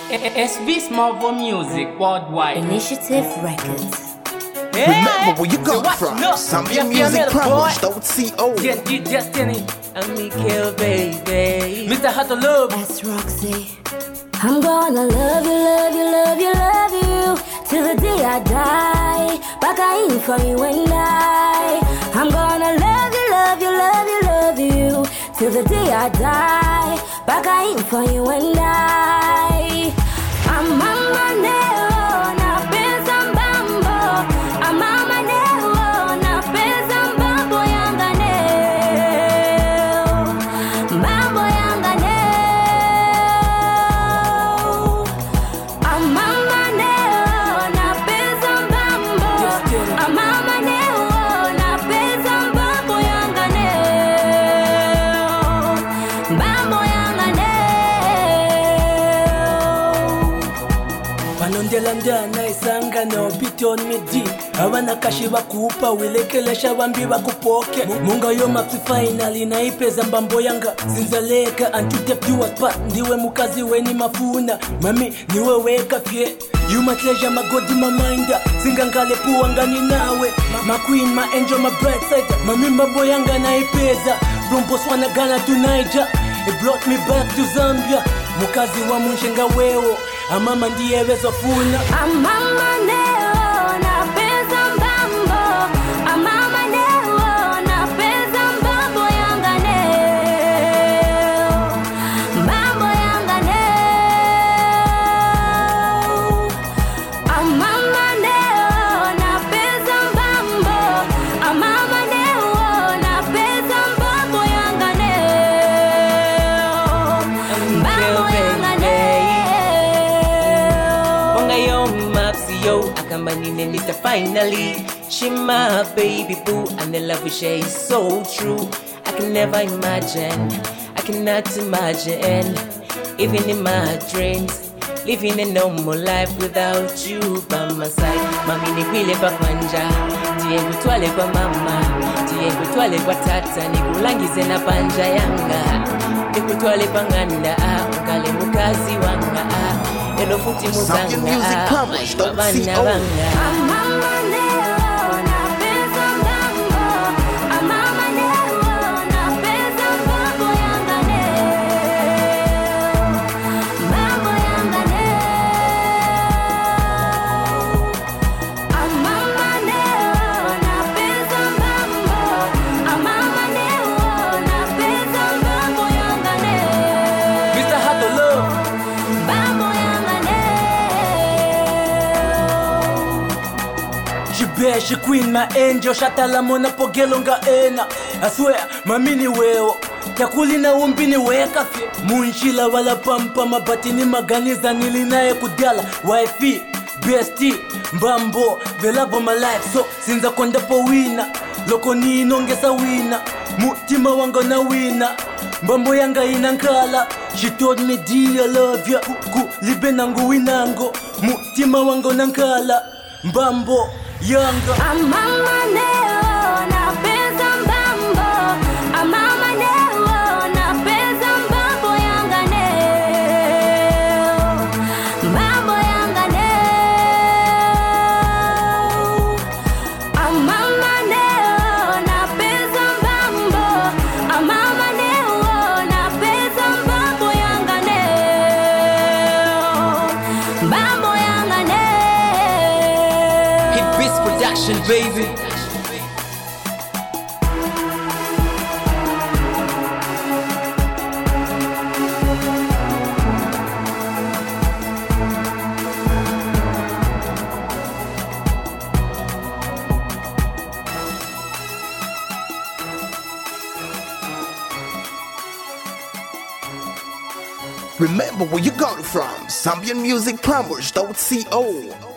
SV Smallville Music worldwide. Initiative Records. Remember where you come from. Zambian Music Promos.co. Destiny. I'm Mikhail, baby. Mr. Hot Love. That's Roxy. I'm gonna love you, love you, love you, love you till the day I die. Back in for you and I'm gonna love you, love you, love you, love you till the day I die. Back in for you and I'm mama neo na pesa mbambo. I'm mama neo na pesa mbambo yanga neo. Mbambo yanga neo. I'm mama neo na pesa mbambo. I'm mama neo na pesa mbambo yanga neo. Mbambo yanga neo. Vanondela ndana isanga no piton midi. Hawana kashi wakupa wilekelesha wambi wakupoke. Munga yo mapsi finali na ipeza mbambo yanga. Zinzaleka antuteptiwa spa. Ndiwe mukazi weni mafuna. Mami niwe weka fye. You my treasure, my god, my mind. Singangale puangani nawe. My queen, my angel, my bright side. Mami mbambo yanga na ipeza. From Botswana, Ghana to Niger. It brought me back to Zambia. Mukazi wa munshenga wewo. Amama ndiye wezo funa. Amama neo na pesa mbambo. Amama neo na pesa mbambo yanga neo. Mbambo yanga neo. Amama neo na pesa mbambo. Amama neo na pesa mbambo yanga neo. Mbambo yanga neo. Yo, akamanine Mr. Finally. She my baby boo, and the love we share is so true. I can never imagine, I cannot imagine, even in my dreams, living a normal life without you by my side. Mami nikwile pa kwanja, tiye kutwale kwa mama, tiye kutwale kwa tata, nikulangize na panja yanga, nikutwale pa nganda, ungale mukazi wanga. Zambian Music Promos.co. Amama neo na pesa mbambo. Amama neo na pesa mbambo yanga neo. Mbambo yanga neo. Amama neo na pesa mbambo. Amama neo na pesa mbambo yanga neo. Mr. Hot Love. Mbambo yanga She queen, my angel, shatala mona pogelo nga ena. I swear, mamini weo, takuli na umbini weka fye. Munchila wala pampa, mabatini maganiza nilinae kudala. Wifi, bestie, mbambo, the love of my life. So, sinza konda po wina, loko ni inongesa wina. Mutima wango na wina, mbambo yanga inankala. She told me, dear, I love ya. Libe nangu winango, mutima wango nankala. Mbambo yanga. Amama neo na pesa mbambo. Amama neo na pesa mbambo yanga neo. Mbambo yanga neo. Amama neo na pesa mbambo. Amama neo na pesa mbambo yanga neo. Mbambo yanga neo. Hit Beats Production, baby. Remember where you got it from. Zambian Music Promos.co.